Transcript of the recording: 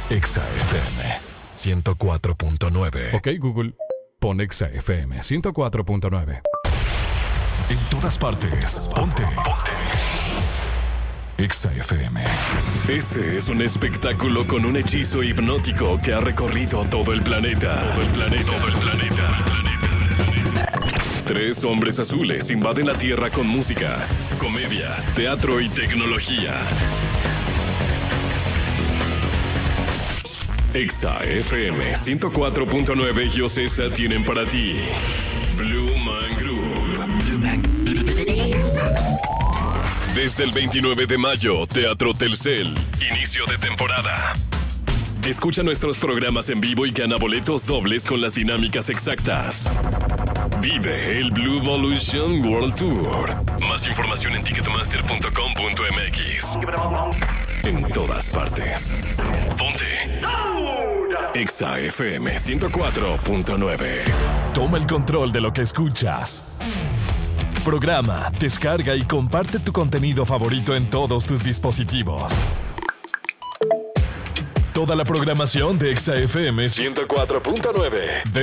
Exa FM 104.9. Ok, Google, pon Exa FM 104.9. En todas partes. Ponte. Exa FM. Este es un espectáculo con un hechizo hipnótico que ha recorrido todo el planeta. Todo el planeta. Tres hombres azules invaden la Tierra con música, comedia, teatro y tecnología. Exa FM 104.9 y Ocesa tienen para ti Blue Man Group. Desde el 29 de mayo, Teatro Telcel, inicio de temporada. Escucha nuestros programas en vivo y gana boletos dobles con las dinámicas exactas. Vive el Blue Evolution World Tour. Más información en ticketmaster.com.mx. En todas partes. Ponte. Exa FM 104.9. Toma el control de lo que escuchas. Programa, descarga y comparte tu contenido favorito en todos tus dispositivos. Toda la programación de Exa FM 104.9